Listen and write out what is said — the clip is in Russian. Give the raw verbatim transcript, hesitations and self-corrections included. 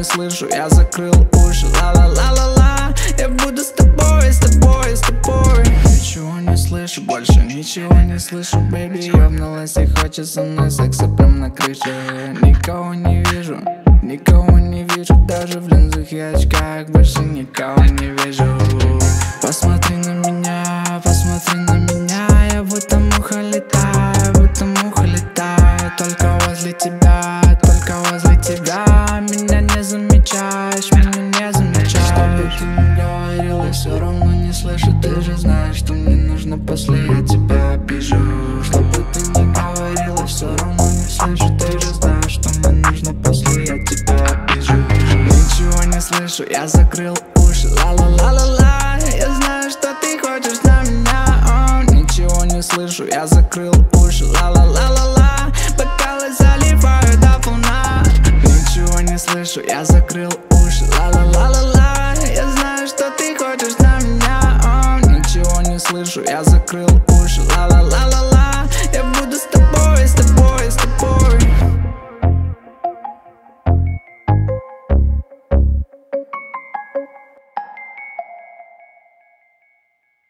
слышу, я закрыл уши. Ла-ла-ла-ла-ла, я буду с тобой, с тобой, с тобой. Ничего не слышу, больше ничего не слышу, бэйби. Ёбнулась и хочет со мной секса прям на крыше. Никого не вижу, никого не вижу, даже в линзах и очках больше никого не вижу. Посмотри на меня, посмотри на меня, я будто муха летаю, будто муха летаю. Только возле тебя, только возле тебя. Меня не замечаешь, меня не замечаешь. Что бы ты ни говорила, все равно не слышу. Ты же знаешь, что мне нужно после, я тебя обижу. Что бы ты ни говорила, все равно не слышу. Ты же знаешь, что мне нужно после, я тебя обижу. Ничего не слышу, я закрыл